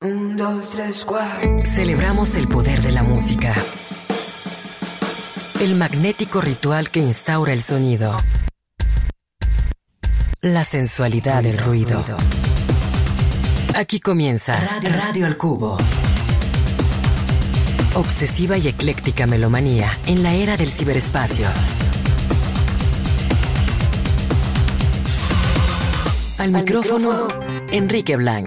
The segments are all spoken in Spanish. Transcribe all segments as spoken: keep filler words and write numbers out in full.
Un, dos, tres, cuatro. Celebramos el poder de la música. El magnético ritual que instaura el sonido. La sensualidad del ruido. Aquí comienza Radio, Radio al Cubo. Obsesiva y ecléctica melomanía en la era del ciberespacio. Al, Al micrófono, micrófono, Enrique Blanc.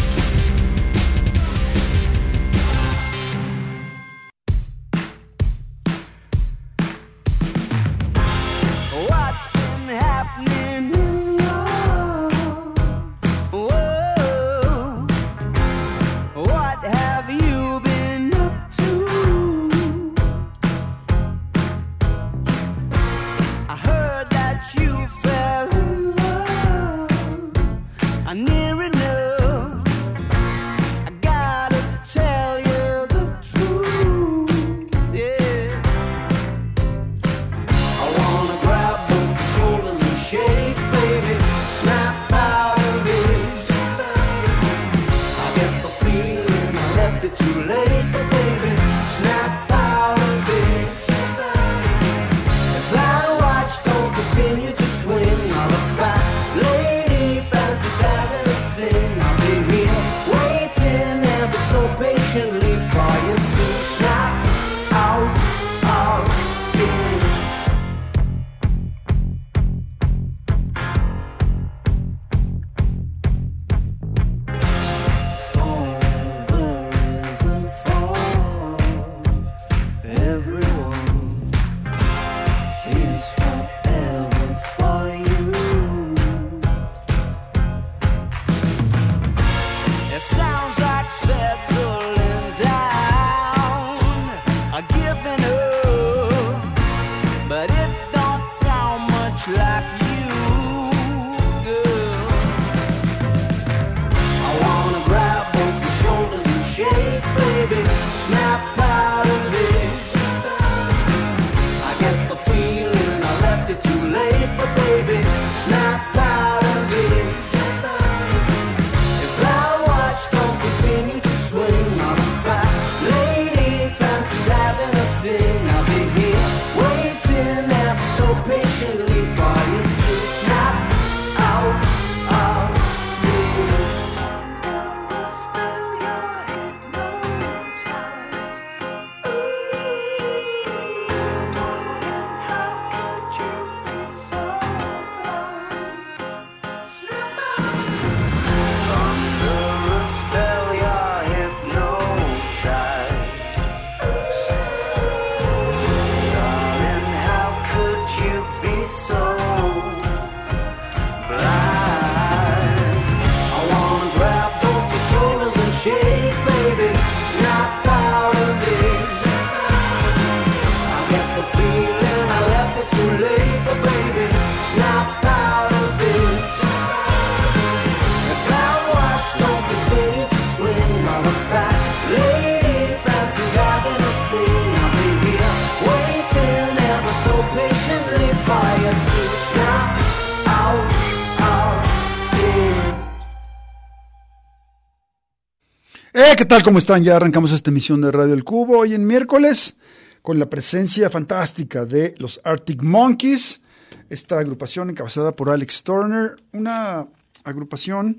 Eh, ¿qué tal? ¿Cómo están? Ya arrancamos esta emisión de Radio El Cubo hoy en miércoles con la presencia fantástica de los Arctic Monkeys, esta agrupación encabezada por Alex Turner, una agrupación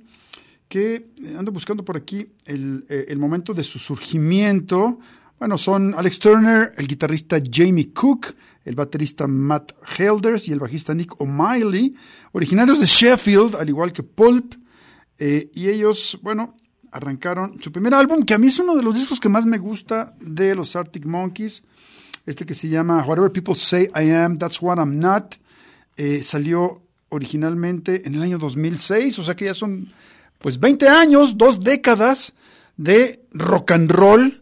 que ando buscando por aquí el, el momento de su surgimiento. Bueno, son Alex Turner, el guitarrista Jamie Cook, el baterista Matt Helders y el bajista Nick O'Malley, originarios de Sheffield, al igual que Pulp, eh, y ellos, bueno, arrancaron su primer álbum, que a mí es uno de los discos que más me gusta de los Arctic Monkeys, este que se llama Whatever People Say I Am, That's What I'm Not. Eh, salió originalmente en el año dos mil seis, o sea que ya son pues veinte años, dos décadas de rock and roll,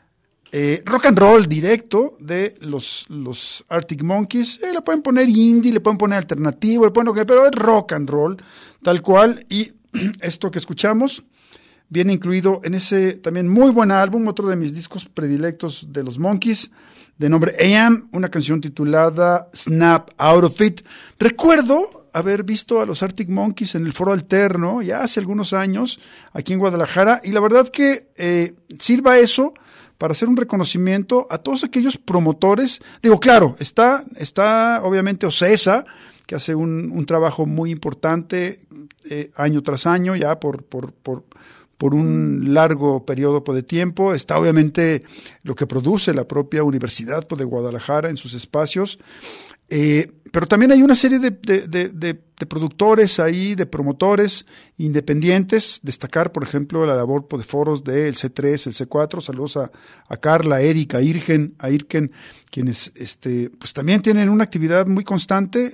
eh, rock and roll directo de los, los Arctic Monkeys. Eh, le pueden poner indie, le pueden poner alternativo, le pueden poner, pero es rock and roll tal cual. Y esto que escuchamos viene incluido en ese también muy buen álbum, otro de mis discos predilectos de los Monkeys, de nombre A M, una canción titulada Snap Out of It. Recuerdo recuerdo haber visto a los Arctic Monkeys en el Foro Alterno ya hace algunos años aquí en Guadalajara, y la verdad que eh, sirva eso para hacer un reconocimiento a todos aquellos promotores. Digo, claro, está, está obviamente OCESA, que hace un, un trabajo muy importante eh, año tras año, ya por, por, por, por un largo periodo de tiempo. Está obviamente lo que produce la propia Universidad de Guadalajara en sus espacios. Eh, pero también hay una serie de, de, de, de, de productores ahí, de promotores independientes. Destacar, por ejemplo, la labor de foros del C tres, el C cuatro. Saludos a, a Carla, a Erika, a Irgen, a Irken, quienes este, pues también tienen una actividad muy constante.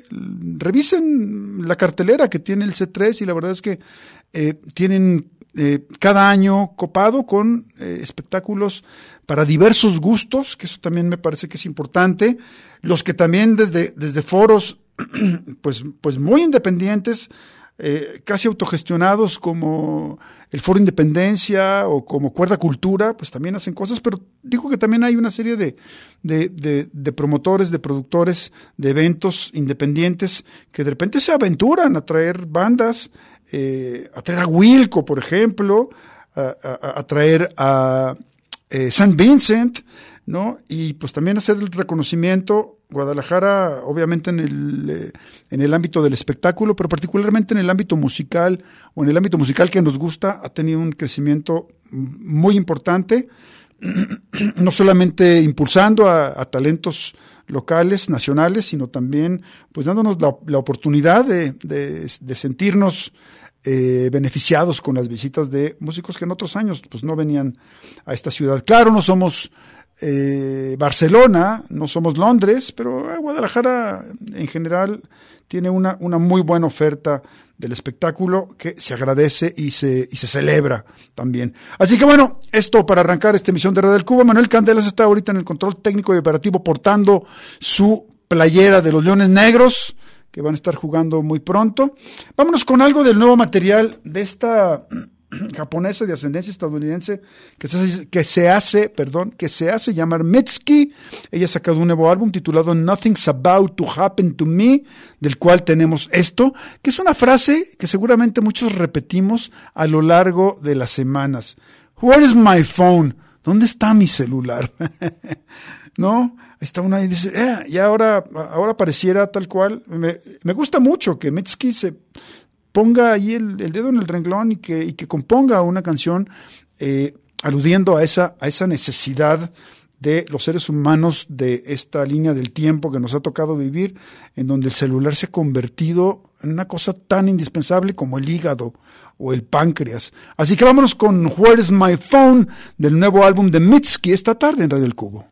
Revisen la cartelera que tiene el C tres y la verdad es que eh, tienen eh, cada año copado con eh, espectáculos para diversos gustos, que eso también me parece que es importante. Los que también desde, desde foros pues, pues muy independientes, eh, casi autogestionados, como el Foro Independencia o como Cuerda Cultura, pues también hacen cosas, pero digo que también hay una serie de, de, de, de promotores, de productores, de eventos independientes que de repente se aventuran a traer bandas, eh, a traer a Wilco, por ejemplo, a, a, a traer a Eh, Saint Vincent, ¿no? Y pues también hacer el reconocimiento. Guadalajara, obviamente en el, eh, en el ámbito del espectáculo, pero particularmente en el ámbito musical, o en el ámbito musical que nos gusta, ha tenido un crecimiento muy importante, no solamente impulsando a, a talentos locales, nacionales, sino también pues dándonos la, la oportunidad de, de, de sentirnos Eh, beneficiados con las visitas de músicos que en otros años pues no venían a esta ciudad. Claro, no somos eh, Barcelona, no somos Londres, pero eh, Guadalajara en general tiene una, una muy buena oferta del espectáculo que se agradece y se, y se celebra también. Así que bueno, esto para arrancar esta emisión de Radio del Cubo. Manuel Candelas está ahorita en el control técnico y operativo portando su playera de los Leones Negros, que van a estar jugando muy pronto. Vámonos con algo del nuevo material de esta japonesa de ascendencia estadounidense que se, que se hace, perdón, que se hace llamar Mitski. Ella ha sacado un nuevo álbum titulado Nothing's About to Happen to Me, del cual tenemos esto, que es una frase que seguramente muchos repetimos a lo largo de las semanas. Where is my phone? ¿Dónde está mi celular? ¿No? Está una y dice, eh, y ahora, ahora pareciera tal cual. Me, me gusta mucho que Mitski se ponga ahí el, el dedo en el renglón y que, y que componga una canción eh, aludiendo a esa, a esa necesidad de los seres humanos de esta línea del tiempo que nos ha tocado vivir, en donde el celular se ha convertido en una cosa tan indispensable como el hígado o el páncreas. Así que vámonos con Where's My Phone del nuevo álbum de Mitski esta tarde en Radio El Cubo.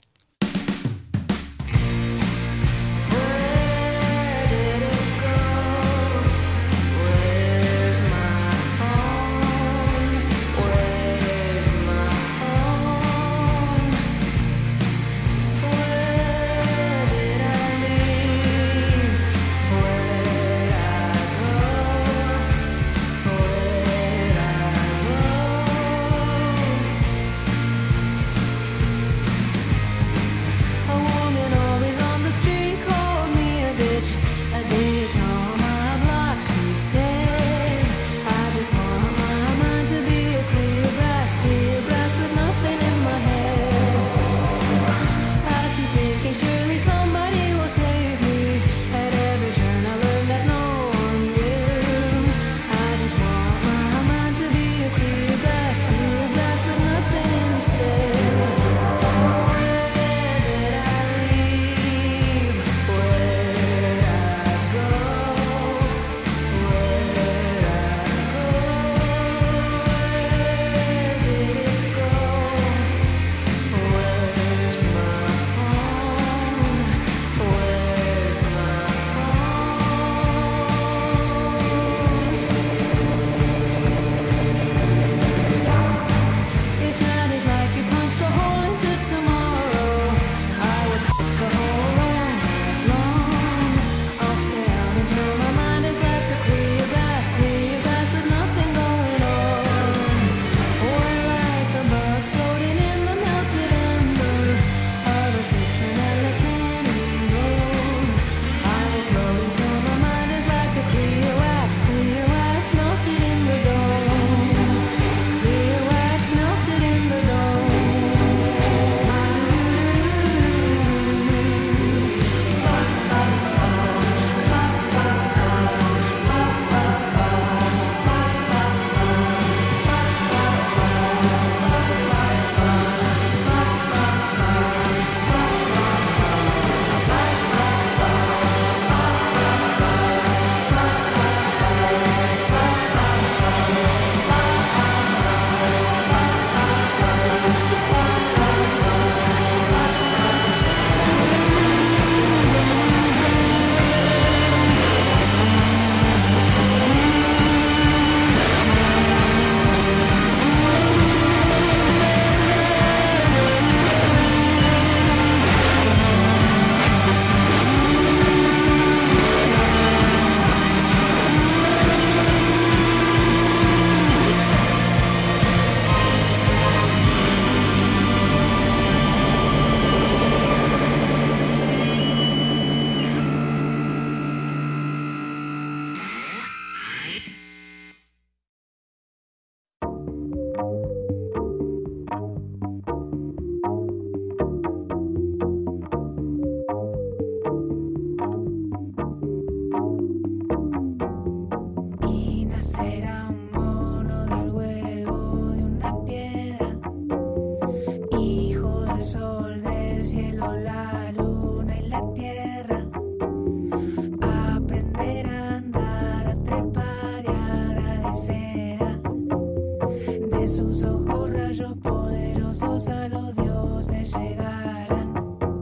los poderosos a los dioses llegarán.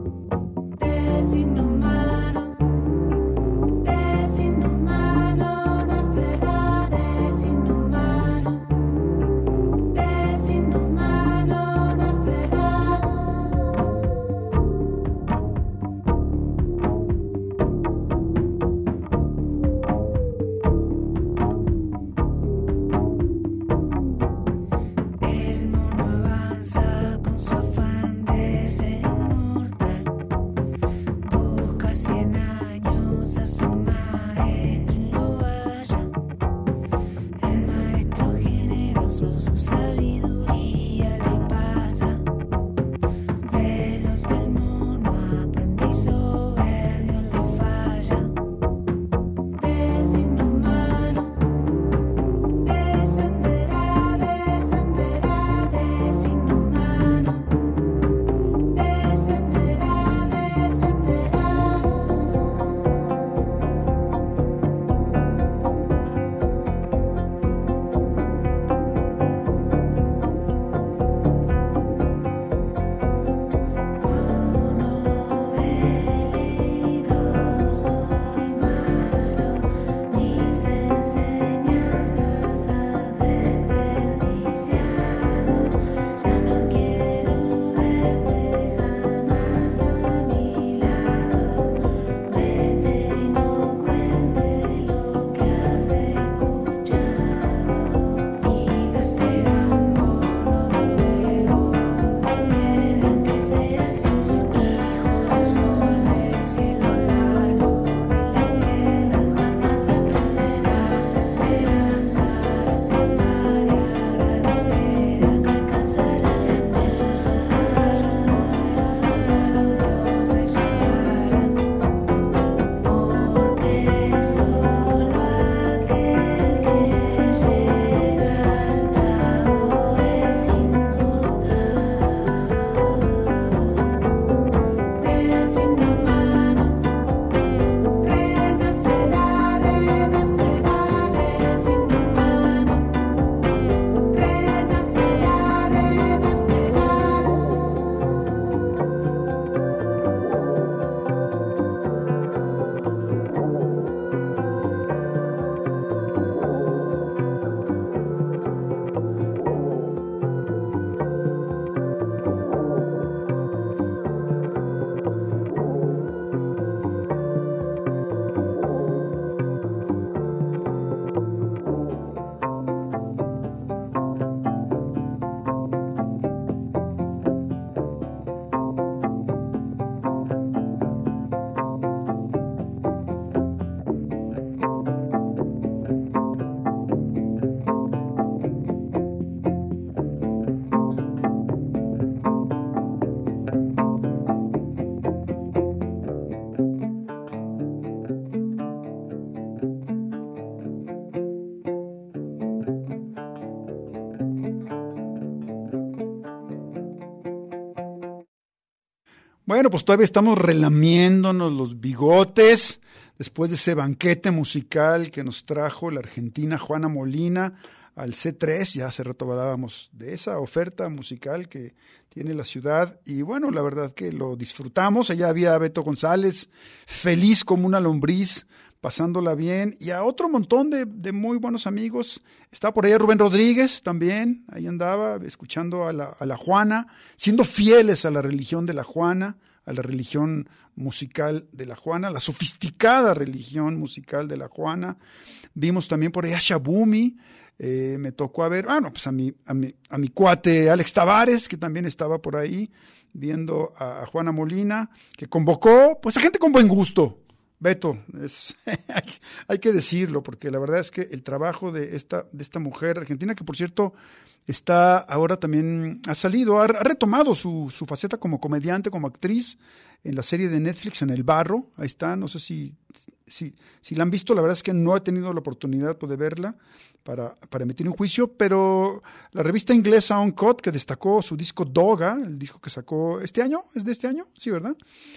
Desinhumano, desinhumano nacerá, desinhumano, desinhumano nacerá. El mono avanza con su afán de ser inmortal. Busca cien años a su maestro y lo halla. El maestro generoso su sabiduría le pasa. Veloz el mono aprende y soberbio le falla. Desinhumano, descenderá, descenderá, desinhumano, descenderá, descenderá. Mono velido, soy malo, mis enseñanzas has desperdiciado. Ya no quiero verte jamás a mi lado. Vete y no cuentes lo que has escuchado. Y nacerá un mono del fuego, una piedra que sea sin hijo del sol, del cielo, la luna y la tierra. Jamás aprenderá a temer, a andar, a trepar y agradecer, a que alcanzará de sus ojos rayos poderosos a los dioses llegarán. Porque solo aquel que llega al Tao es inmortal. Desinhumano, renacerá, renacerá, desinhumano, renacerá, renacerá. Bueno, pues todavía estamos relamiéndonos los bigotes después de ese banquete musical que nos trajo la argentina Juana Molina al C tres. Ya hace rato hablábamos de esa oferta musical que tiene la ciudad y bueno, la verdad que lo disfrutamos. Allá había Beto González, feliz como una lombriz, pasándola bien, y a otro montón de, de muy buenos amigos. Está por allá Rubén Rodríguez también, ahí andaba escuchando a la, a la Juana, siendo fieles a la religión de la Juana, a la religión musical de la Juana, la sofisticada religión musical de la Juana. Vimos también por allá Shabumi, eh, me tocó a ver, ah, no, pues a mi, a mi, a mi cuate Alex Tavares, que también estaba por ahí, viendo a, a Juana Molina, que convocó pues a gente con buen gusto. Beto, es, hay que decirlo, porque la verdad es que el trabajo de esta, de esta mujer argentina, que por cierto está ahora también, ha salido, ha, ha retomado su, su faceta como comediante, como actriz, en la serie de Netflix En el Barro, ahí está, no sé si, si, si la han visto, la verdad es que no he tenido la oportunidad de verla para, para emitir un juicio, pero la revista inglesa Uncut, que destacó su disco Doga, el disco que sacó este año, ¿es de este año? Sí, ¿verdad?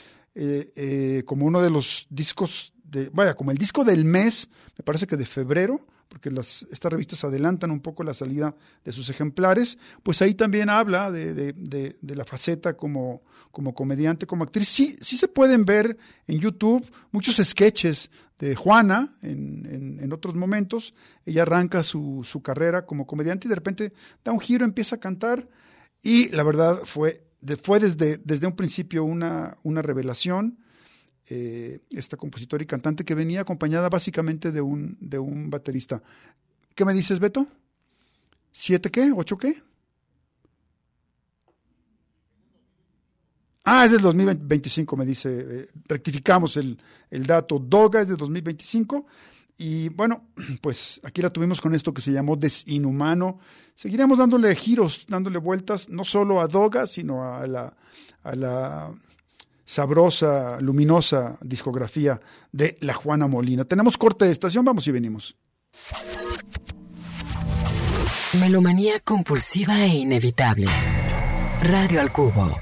Eh, eh, como uno de los discos, de, vaya, como el disco del mes, me parece que de febrero, porque las, estas revistas adelantan un poco la salida de sus ejemplares, pues ahí también habla de, de, de, de la faceta como, como comediante, como actriz. Sí, sí se pueden ver en YouTube muchos sketches de Juana en, en, en otros momentos. Ella arranca su, su carrera como comediante y de repente da un giro, empieza a cantar y la verdad fue, de, fue desde, desde un principio una, una revelación. Eh, esta compositora y cantante que venía acompañada básicamente de un, de un baterista. ¿Qué me dices, Beto? ¿Siete qué? ¿Ocho qué? Ah, es del dos mil veinticinco, me dice. Eh, rectificamos el, el dato. Doga es de dos mil veinticinco. Y bueno, pues aquí la tuvimos con esto que se llamó Desinhumano. Seguiremos dándole giros, dándole vueltas, no solo a Doga, sino a la... A la sabrosa, luminosa discografía de la Juana Molina. Tenemos corte de estación, vamos y venimos. Melomanía compulsiva e inevitable. Radio al Cubo.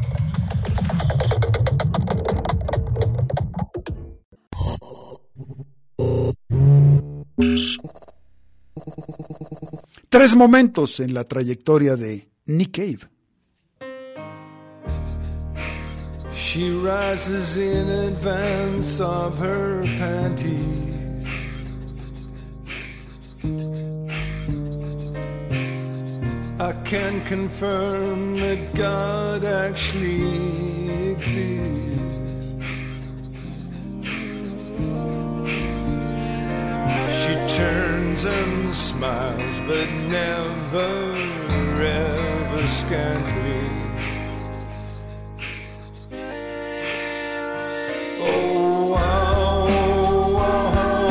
Tres momentos en la trayectoria de Nick Cave. She rises in advance of her panties. I can confirm that God actually exists. She turns and smiles, but never, ever scantly. Oh, wow, wow, how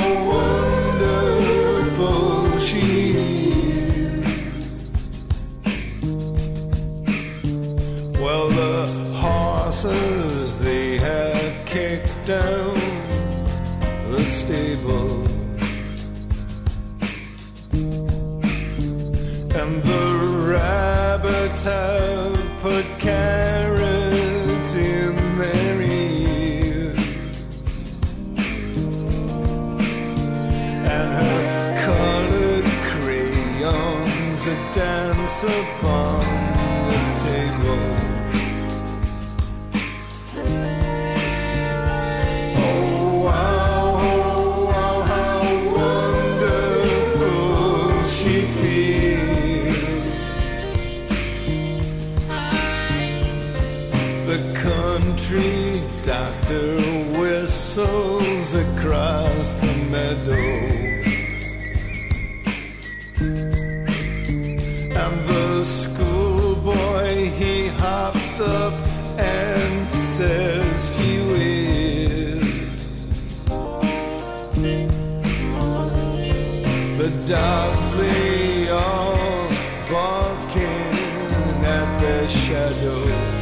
wonderful she is. Well, the horses, they have kicked down the stable, and the rabbits have put carrots in their ears, and her colored crayons that dance upon the table. Oh, wow, oh, wow, how wonderful she feels. The country doctor whistles across the meadow, and the schoolboy, he hops up and says, gee whiz. The dogs, they all barking at their shadow.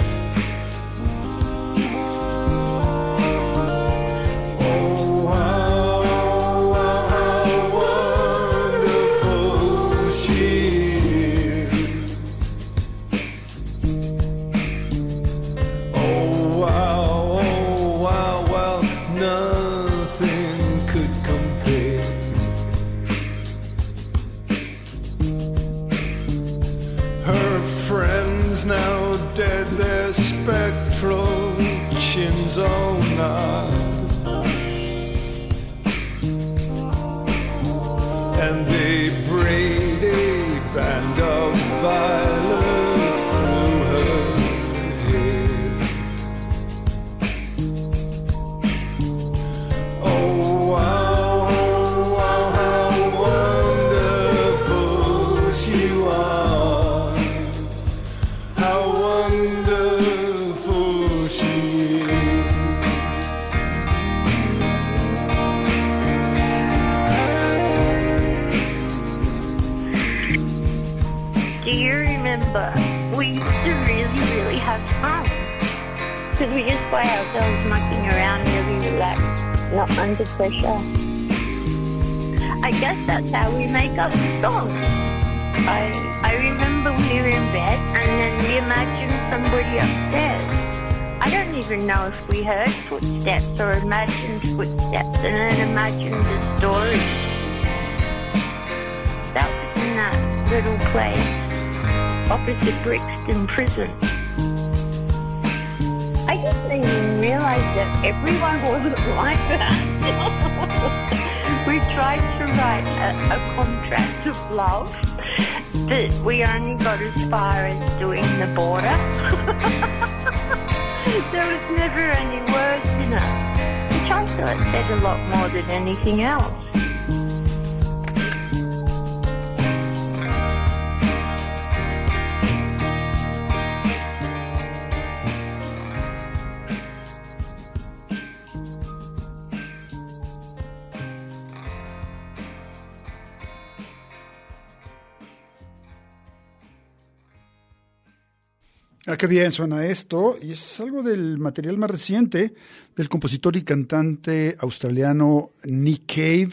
Oh, wow, wow, how wonderful she is. Oh, wow, oh, wow, well, nothing could compare. Her friends now dead, their spectral chins all nod, and they braid a band of violets through her hair. Oh, wow, oh, wow, how wonderful she was. How wonderful she is. Do you remember? We used to really, really have fun. Because we just by ourselves mucking around, really relaxed, not under pressure. I guess that's how we make up songs. I I remember we were in bed and then we imagined somebody upstairs. I don't even know if we heard footsteps or imagined footsteps and then imagined a story. little place opposite Brixton Prison. I didn't even realize that everyone wasn't like that. We tried to write a, a contract of love, but we only got as far as doing the border. There was never any words in it, which I thought said a lot more than anything else. Ah, qué bien suena esto, y es algo del material más reciente del compositor y cantante australiano Nick Cave.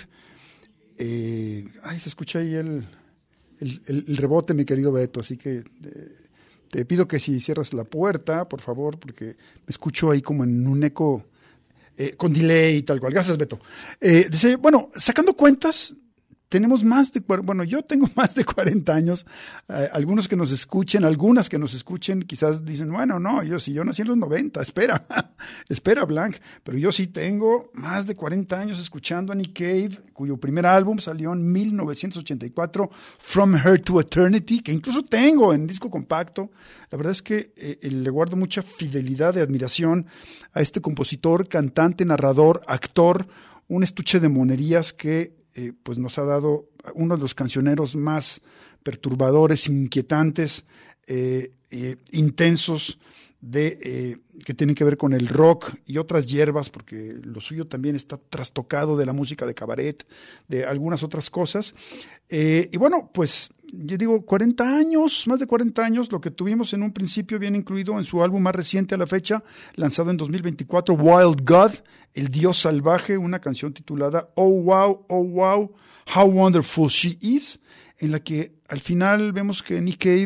Eh, ay, se escucha ahí el, el, el, el rebote, mi querido Beto, así que eh, te pido que si cierras la puerta, por favor, porque me escucho ahí como en un eco eh, con delay y tal cual. Gracias, Beto. Eh, dice, bueno, sacando cuentas, tenemos más de, bueno, yo tengo más de cuarenta años, eh, algunos que nos escuchen, algunas que nos escuchen, quizás dicen, bueno, no, yo sí, yo nací en los noventa, espera, espera, Blanc, pero yo sí tengo más de cuarenta años escuchando a Nick Cave, cuyo primer álbum salió en mil novecientos ochenta y cuatro, From Her to Eternity, que incluso tengo en disco compacto. La verdad es que eh, le guardo mucha fidelidad y admiración a este compositor, cantante, narrador, actor, un estuche de monerías que Eh, pues nos ha dado uno de los cancioneros más perturbadores, inquietantes, eh, eh, intensos, de, eh, que tienen que ver con el rock y otras hierbas, porque lo suyo también está trastocado de la música de cabaret, de algunas otras cosas. Eh, y bueno, pues yo digo, cuarenta años, más de cuarenta años, lo que tuvimos en un principio viene incluido en su álbum más reciente a la fecha, lanzado en dos mil veinticuatro, Wild God, El Dios Salvaje, una canción titulada Oh Wow, Oh Wow, How Wonderful She Is, en la que al final vemos que Nick Cave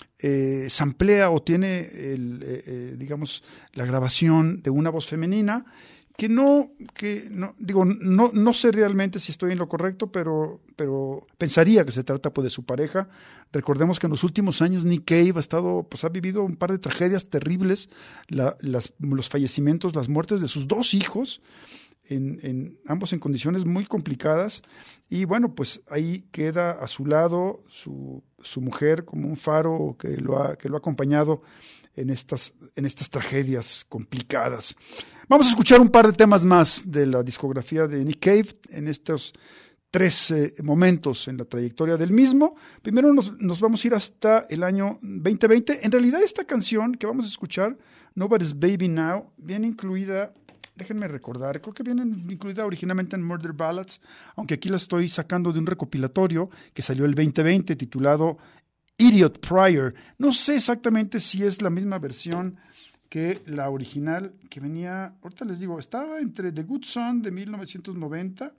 eh, samplea o tiene, el, eh, eh, digamos, la grabación de una voz femenina, que no, que no, digo, no, no sé realmente si estoy en lo correcto, pero, pero pensaría que se trata pues de su pareja. Recordemos que en los últimos años Nick Cave ha estado, pues ha vivido un par de tragedias terribles, la, las, los fallecimientos, las muertes de sus dos hijos, en, en ambos en condiciones muy complicadas, y bueno, pues ahí queda a su lado su, su mujer como un faro que lo ha, que lo ha acompañado en estas, en estas tragedias complicadas. Vamos a escuchar un par de temas más de la discografía de Nick Cave en estos tres eh, momentos en la trayectoria del mismo. Primero nos, nos vamos a ir hasta el año veinte veinte. En realidad esta canción que vamos a escuchar, Nobody's Baby Now, viene incluida, déjenme recordar, creo que viene incluida originalmente en Murder Ballads, aunque aquí la estoy sacando de un recopilatorio que salió el veinte veinte titulado Idiot Pryor. No sé exactamente si es la misma versión que la original, que venía, ahorita les digo, estaba entre The Good Son de mil novecientos noventa,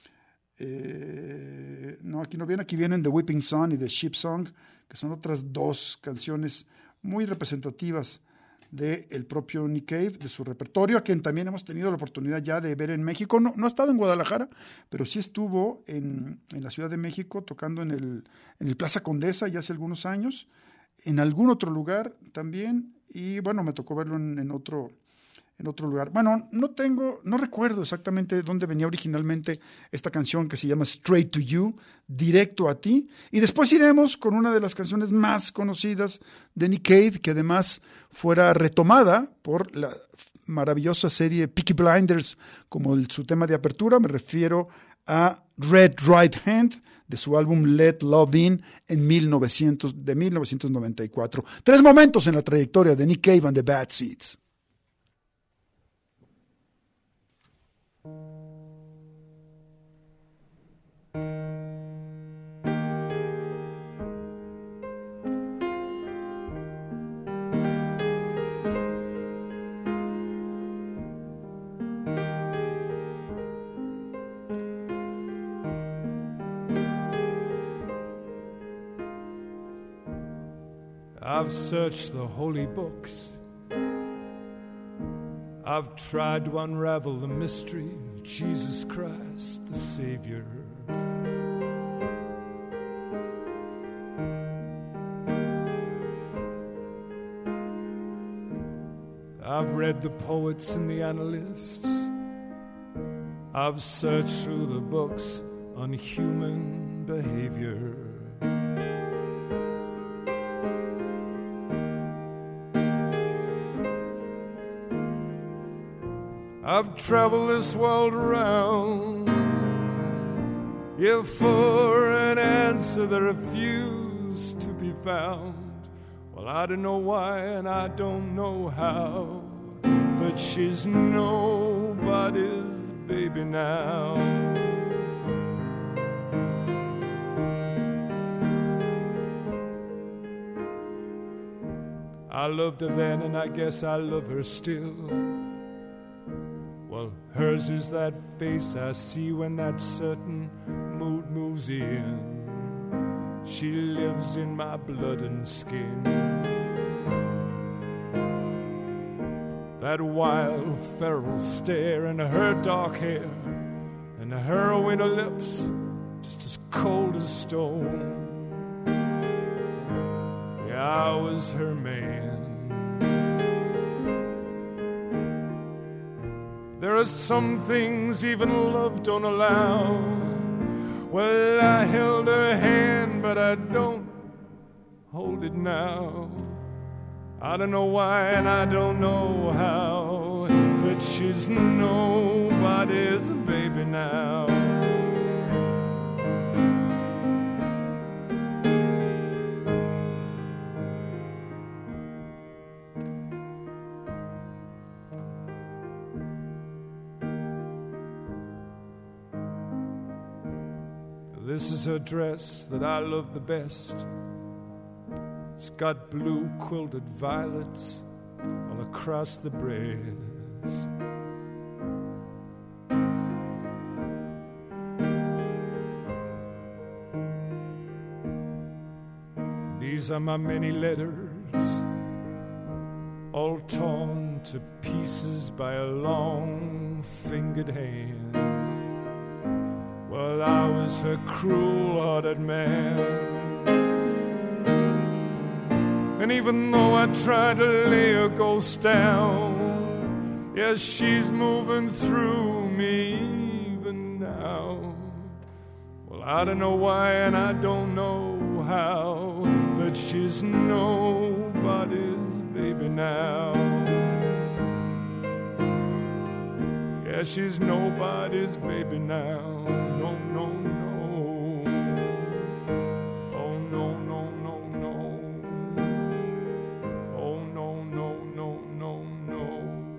eh, no, aquí no viene, aquí vienen The Whipping Sun y The Sheep Song, que son otras dos canciones muy representativas del propio Nick Cave, de su repertorio, a quien también hemos tenido la oportunidad ya de ver en México. No, no ha estado en Guadalajara, pero sí estuvo en, en la Ciudad de México tocando en el, en el Plaza Condesa ya hace algunos años, en algún otro lugar también, y bueno, me tocó verlo en, en otro en otro lugar. Bueno, no tengo, no recuerdo exactamente dónde venía originalmente esta canción que se llama Straight to You, Directo a Ti, y después iremos con una de las canciones más conocidas de Nick Cave, que además fuera retomada por la maravillosa serie Peaky Blinders como el, su tema de apertura. Me refiero a Red Right Hand, de su álbum Let Love In en mil novecientos, de mil novecientos noventa y cuatro. Tres momentos en la trayectoria de Nick Cave and the Bad Seeds. I've searched the holy books. I've tried to unravel the mystery of Jesus Christ, the Savior. I've read the poets and the analysts. I've searched through the books on human behavior. I've traveled this world around, yeah, for an answer that refused to be found. Well, I don't know why and I don't know how, but she's nobody's baby now. I loved her then and I guess I love her still. Well, hers is that face I see when that certain mood moves in. She lives in my blood and skin. That wild, feral stare and her dark hair and her winter lips, just as cold as stone. Yeah, I was her man. There are some things even love don't allow. Well, I held her hand, but I don't hold it now. I don't know why and I don't know how, but she's nobody's baby now. This is her dress that I love the best. It's got blue quilted violets all across the breast. These are my many letters, all torn to pieces by a long-fingered hand. Well, I was her cruel-hearted man. And even though I tried to lay her ghost down, yes, she's moving through me even now. Well, I don't know why and I don't know how, but she's nobody's baby now. Yeah, she's nobody's baby now. No, no, no. Oh, no, no, no, no. Oh, no, no, no, no, no.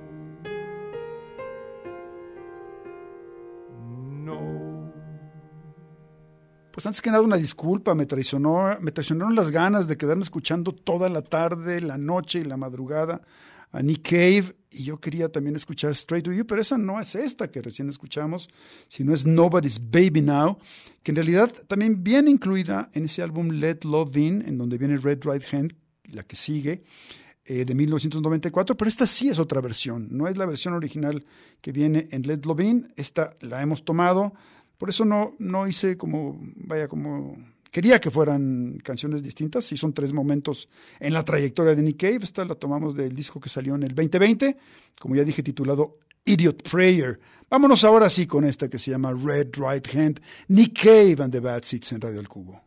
No. Pues antes que nada una disculpa, me traicionó, me traicionaron las ganas de quedarme escuchando toda la tarde, la noche y la madrugada a Nick Cave, y yo quería también escuchar Straight to You, pero esa no es esta que recién escuchamos, sino es Nobody's Baby Now, que en realidad también viene incluida en ese álbum Let Love In, en donde viene Red Right Hand, la que sigue, eh, de mil novecientos noventa y cuatro, pero esta sí es otra versión, no es la versión original que viene en Let Love In, esta la hemos tomado, por eso no, no hice como, vaya, como... Quería que fueran canciones distintas, y son tres momentos en la trayectoria de Nick Cave. Esta la tomamos del disco que salió en el veinte veinte, como ya dije, titulado Idiot Prayer. Vámonos ahora sí con esta que se llama Red Right Hand, Nick Cave and the Bad Seeds en Radio El Cubo.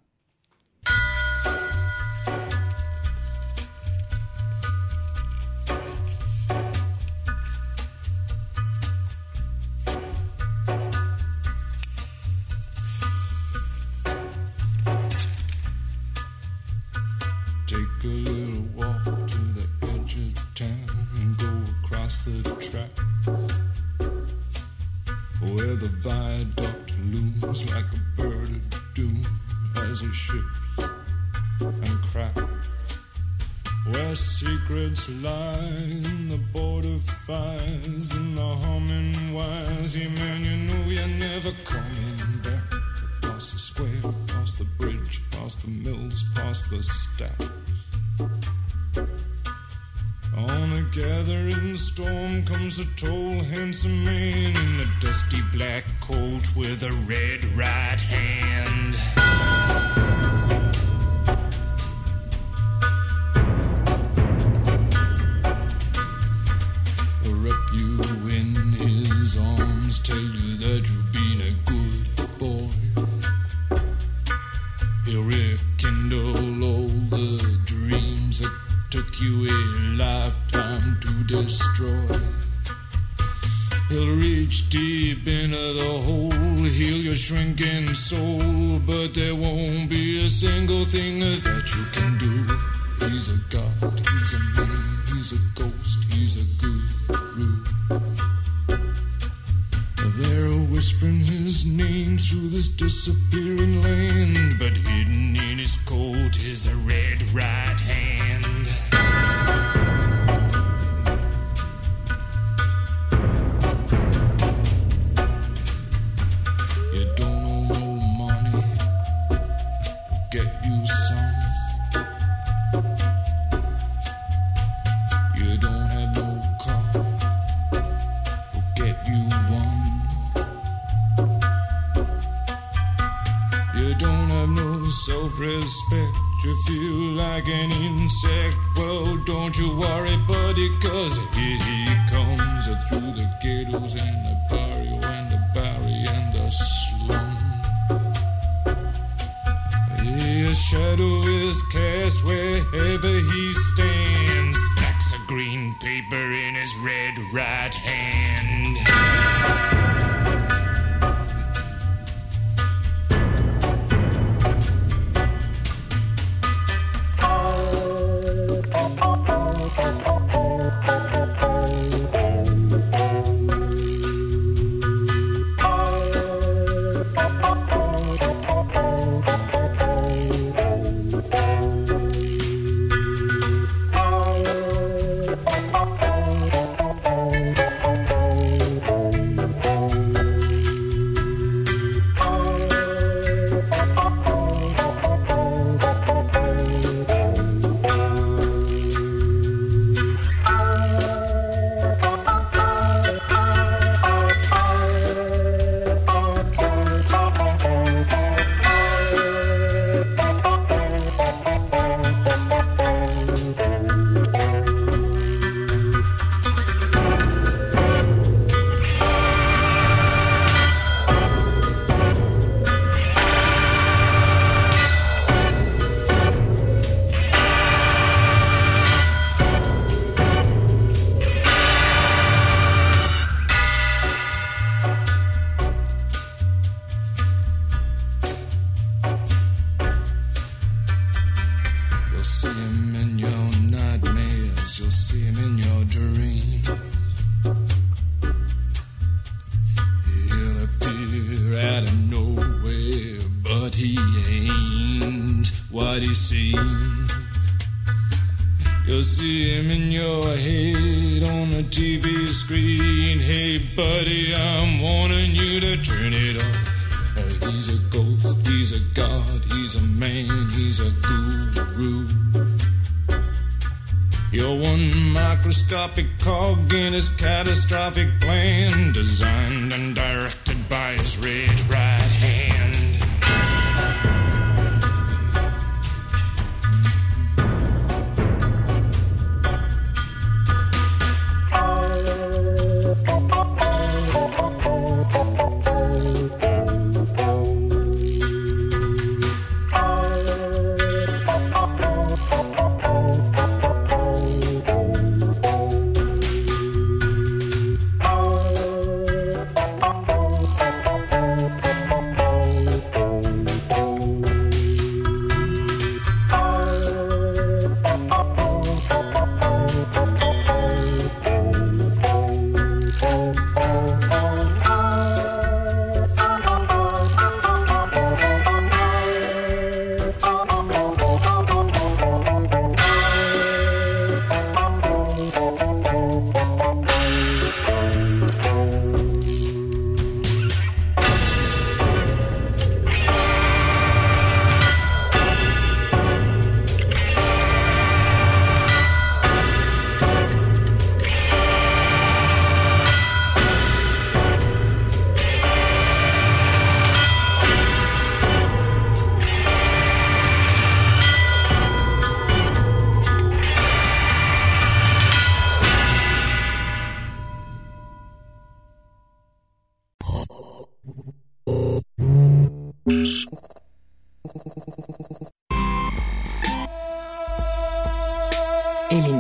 Take a little walk to the edge of town and go across the track where the viaduct looms like a bird of doom as it ships and cracks, where secrets lie in the border fires and the humming wires. Yeah, man, you know you're never coming back. Across the square, across the bridge, past the mills, past the stacks. On a gathering storm comes a tall, handsome man in a dusty black coat with a red right hand. lifetime to destroy. He'll reach deep into the hole, heal your shrinking soul, but there won't be a single thing that you can do. He's a god, he's a man, he's a ghost, he's a guru. They're whispering his name through this disappearing land, but hidden in his coat is a red right hand. You don't owe no money, get you some. You don't have no car, get you one. You don't have no self-respect, you feel like an insect. Well, don't you worry, buddy, cause here he comes through the ghettos and the barrio and the barry and the slum. His shadow is cast wherever he stands, stacks of green paper in his red right hand. You'll see him in your head on the T V screen. Hey buddy, I'm warning you to turn it off. Uh, he's a ghost, he's a god, he's a man, he's a guru. You're one microscopic cog in his catastrophic plan, designed and directed by his red right hand.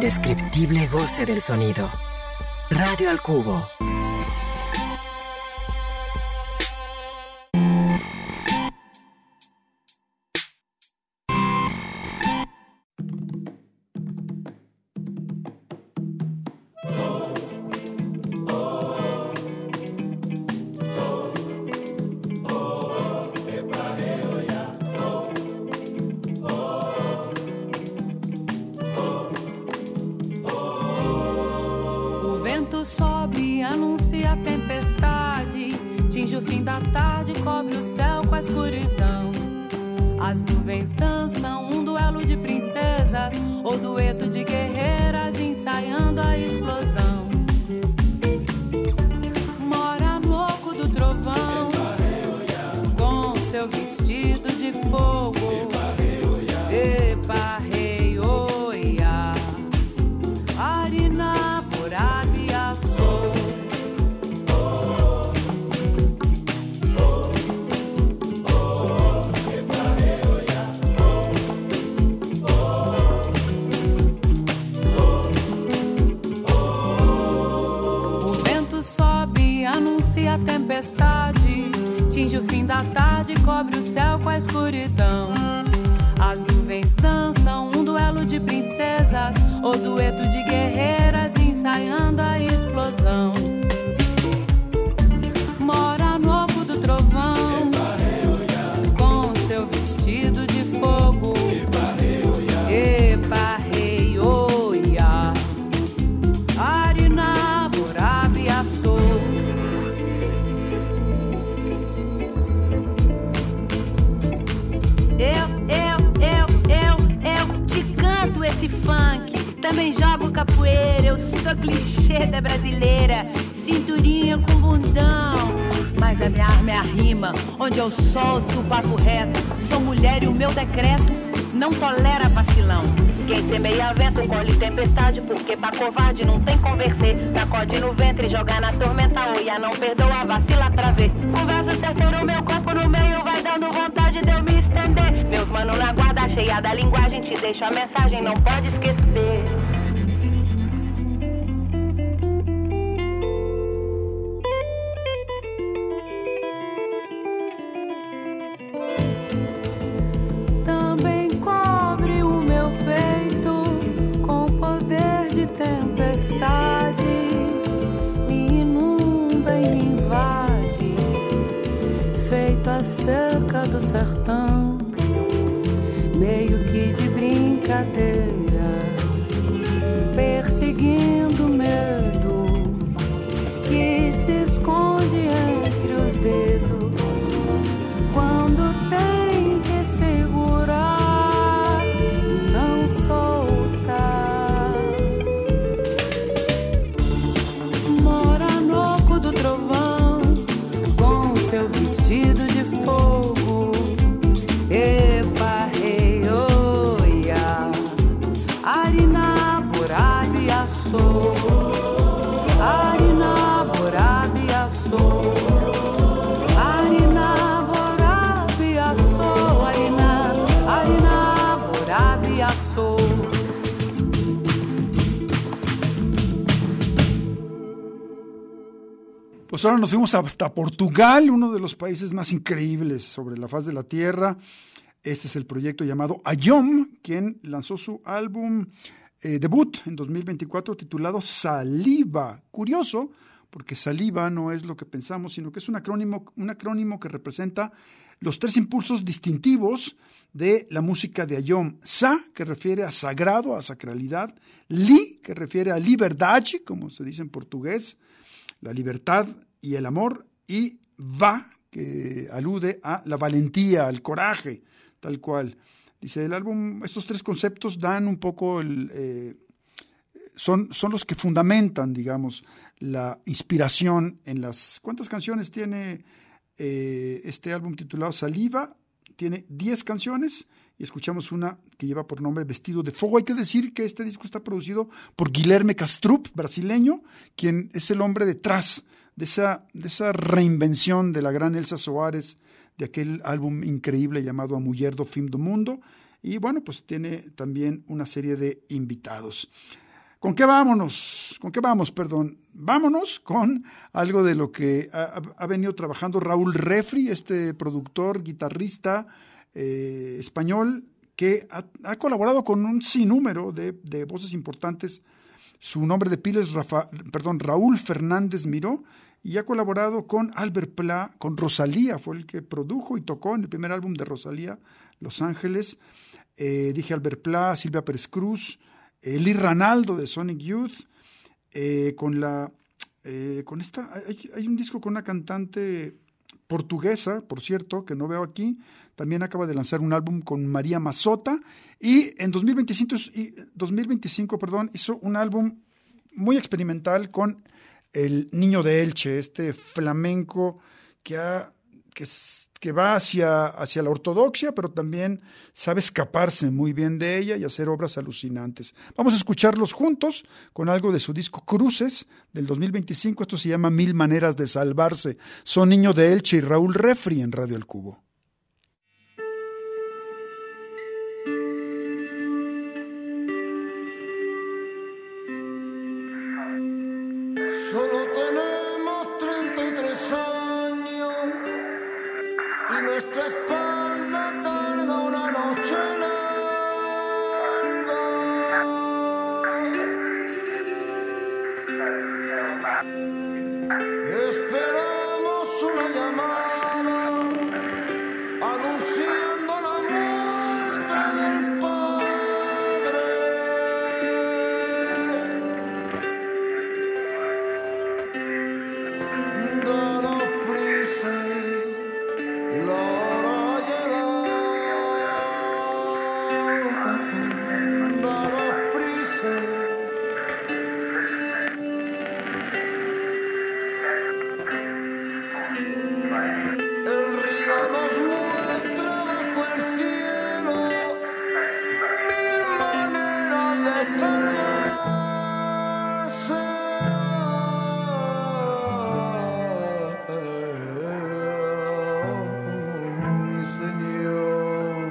indescriptible goce del sonido. Radio al Cubo. Sobe, anuncia a tempestade, tinge o fim da tarde, cobre o céu com a escuridão. As nuvens dançam um duelo de princesas, ou dueto de guerreiras ensaiando a explosão. Mora no oco do trovão, com seu vestido de fogo. Epa, rei, oia, Arina, Borabia, sou. O vento sobe, anuncia a tempestade, tinge o fim da tarde, cobre o céu com a escuridão. As nuvens dançam um duelo de princesas, ou dueto de guerreiras ensaiando a explosão. Mora no oco do trovão, com seu vestido de fogo. Epa, rei, oia, Arina, Borabia, sou. Eu, eu, eu, eu, eu te canto esse funk. Também jogo capoeira, eu sou clichê da brasileira. Cinturinha com bundão, mas a minha arma é a rima, onde eu solto o papo reto. Sou mulher e o meu decreto não tolera vacilão. Quem semeia vento colhe tempestade, porque pra covarde não tem converser. Sacode no ventre, joga na tormenta, oia, não perdoa, vacila pra ver. Conversa certeiro, meu corpo no meio vai dando vontade de eu me estender. Meus mano na guarda cheia da linguagem, te deixo a mensagem, não pode esquecer. Também cobre o meu peito com poder de tempestade, me inunda e me invade, feito a seca do sertão, meio que de brincadeira, perseguindo o medo que se esconde entre os dedos quando tem que segurar e não soltar. Mora no oco do trovão, com seu vestido de fogo. Epa, rei, oia, Arina, Borabia, sou. Arina, Borabia, sou. Arina, Borabia, sou. Arina, Arina, Borabia, sou. Pues ahora nos fuimos hasta Portugal, uno de los países más increíbles sobre la faz de la tierra. Este es el proyecto llamado Ayom, quien lanzó su álbum eh, debut en dos mil veinticuatro titulado Saliva. Curioso, porque saliva no es lo que pensamos, sino que es un acrónimo, un acrónimo que representa los tres impulsos distintivos de la música de Ayom. Sa, que refiere a sagrado, a sacralidad. Li, que refiere a liberdade, como se dice en portugués, la libertad y el amor. Y va, que alude a la valentía, al coraje, tal cual. Dice el álbum, estos tres conceptos dan un poco el... Eh, son, son los que fundamentan, digamos, la inspiración en las... ¿Cuántas canciones tiene eh, este álbum titulado Saliva? Tiene diez canciones y escuchamos una que lleva por nombre Vestido de Fuego. Hay que decir que este disco está producido por Guilherme Castrup, brasileño, quien es el hombre detrás de esa, de esa reinvención de la gran Elsa Soares, de aquel álbum increíble llamado A Mulher do Fim do Mundo. Y bueno, pues tiene también una serie de invitados. ¿Con qué vámonos? ¿Con qué vamos, perdón? Vámonos con algo de lo que ha, ha venido trabajando Raúl Refri, este productor, guitarrista eh, español, que ha, ha colaborado con un sinnúmero de, de voces importantes. Su nombre de pila es Rafa, perdón, Raúl Fernández Miró, y ha colaborado con Albert Pla, con Rosalía, fue el que produjo y tocó en el primer álbum de Rosalía, Los Ángeles. Eh, dije Albert Pla, Silvia Pérez Cruz, eh, Lee Ranaldo de Sonic Youth, eh, con la, eh, con esta, hay, hay un disco con una cantante portuguesa, por cierto, que no veo aquí, también acaba de lanzar un álbum con María Mazota, y en dos mil veinticinco, dos mil veinticinco perdón, hizo un álbum muy experimental con El Niño de Elche, este flamenco que, ha, que, que va hacia, hacia la ortodoxia, pero también sabe escaparse muy bien de ella y hacer obras alucinantes. Vamos a escucharlos juntos con algo de su disco Cruces del dos mil veinticinco. Esto se llama Mil Maneras de Salvarse. Son Niño de Elche y Raúl Refri en Radio El Cubo. Solo tenemos treinta y tres años y nuestra espalda tarda una noche larga. Esperamos una llamada anunciando la muerte del padre. Danos prisa, la hora llega. Danos prisa. El río nos muestra bajo el cielo mil maneras de salvarse. Mi Señor,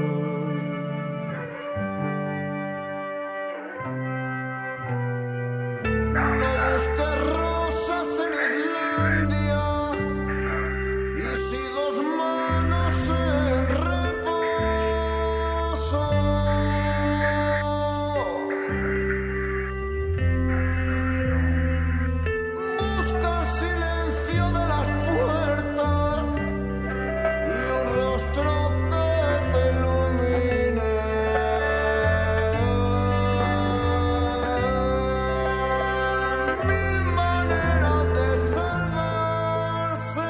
no busques rosas en Islandia. Y si dos manos en reposo, busca el silencio de las puertas y un rostro que te ilumine. Mil maneras de salvarse.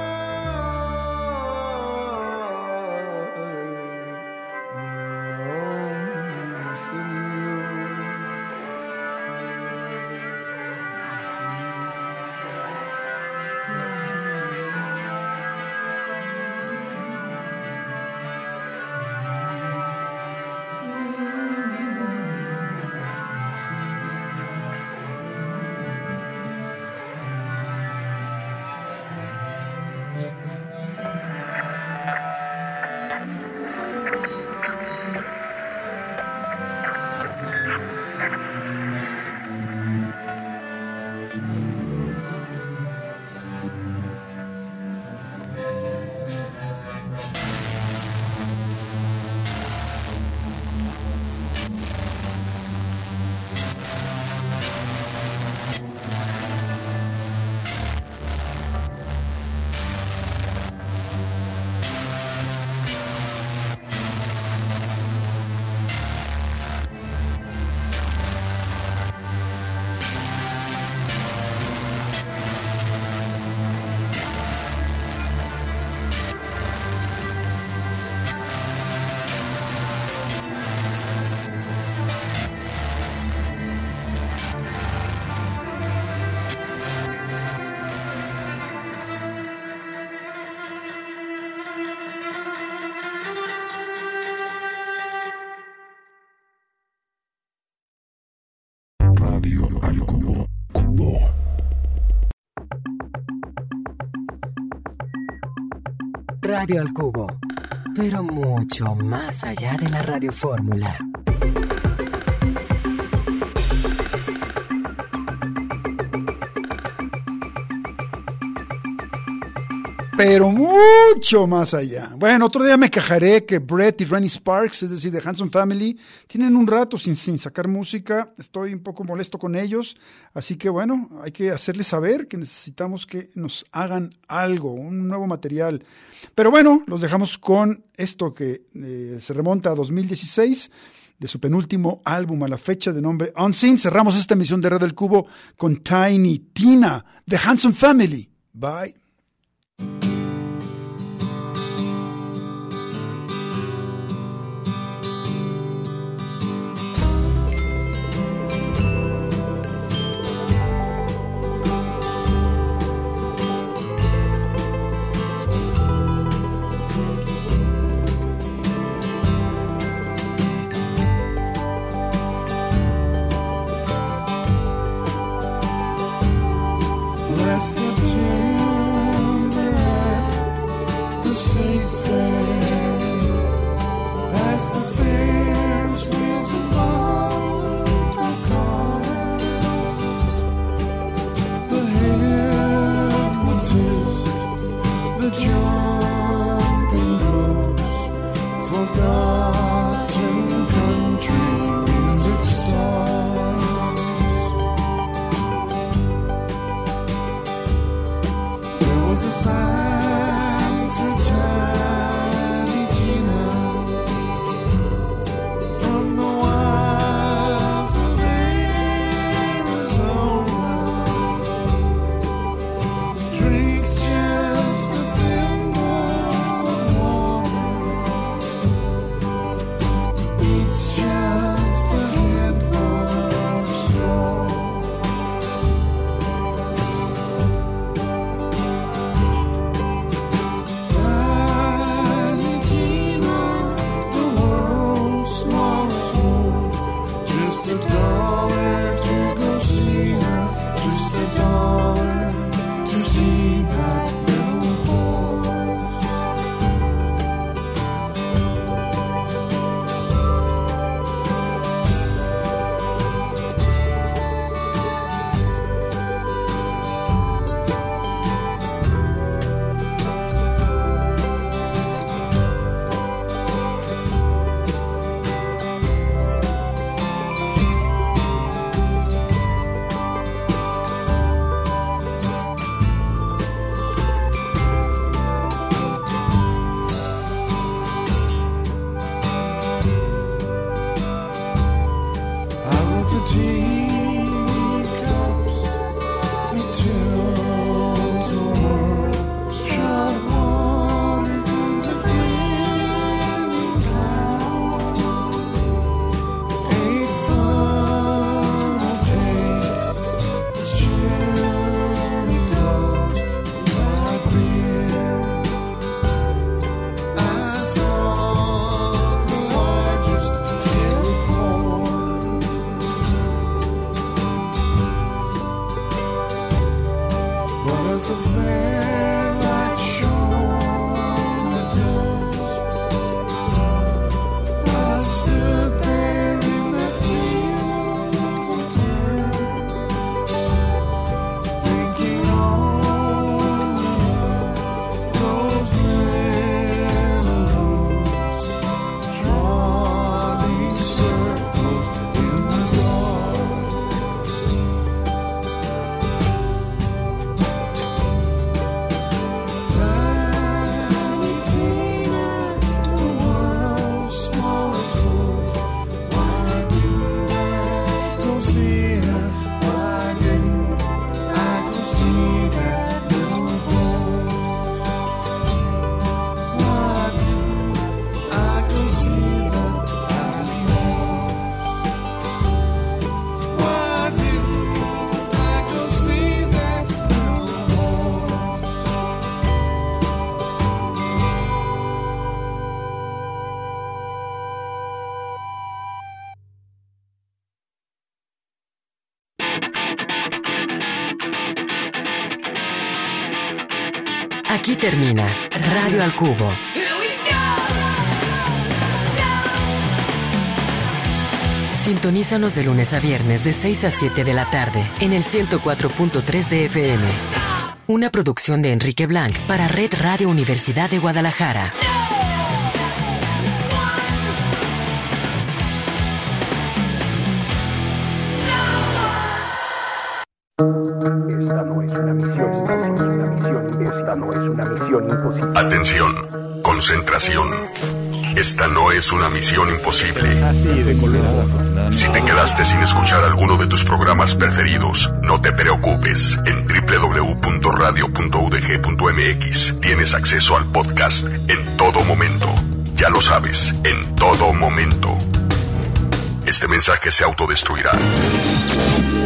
Radio al Cubo. Cubo. Radio al Cubo, pero mucho más allá de la radiofórmula. pero mucho más allá. Bueno, otro día me quejaré que Brett y Rennie Sparks, es decir, de Hanson Family, tienen un rato sin, sin sacar música. Estoy un poco molesto con ellos, así que bueno, hay que hacerles saber que necesitamos que nos hagan algo, un nuevo material. Pero bueno, los dejamos con esto que eh, se remonta a dos mil dieciséis, de su penúltimo álbum a la fecha, de nombre Unseen. Cerramos esta emisión de Radio El Cubo con Tiny Tina, de Hanson Family. Bye. Bless the timber at the state fair, past the Ferris wheels and motor cars, the hypnotist, the jumping ropes, forgotten country music stars. There was a sign for Tiny Tina from the wilds of Arizona. Drinks just a thimble of water, eats just a handful of straw. Tiny Tina, the world's smallest horse. Just a dollar to go see her. Just a dollar to see that little horse. I wrote the teacups, the tilt-a-whirl, shot water into grinning clouds, ate funnel cakes, cherry dogs, like beer. I saw the largest hill of corn. But as the fair light shone the dust, I stood there in that field of dirt, thinking only of those little hooves, drawing circles in the dark. Tiny Tina, the world's smallest horse. Why didn't I go see her? Why didn't I go see that little horse? Why didn't I go see that tiny horse? Why didn't I go see that little horse? Aquí termina Radio al Cubo. Sintonízanos de lunes a viernes de seis a siete de la tarde en el ciento cuatro punto tres de F M. Una producción de Enrique Blanc para Red Radio Universidad de Guadalajara. Esta no es una misión, esta sí es una misión, esta no es una misión imposible. Atención, concentración. Esta no es una misión imposible. Así de colorado. Si te quedaste sin escuchar alguno de tus programas preferidos, no te preocupes. En doble u doble u doble u punto radio punto u d g punto m x tienes acceso al podcast en todo momento. Ya lo sabes, en todo momento. Este mensaje se autodestruirá.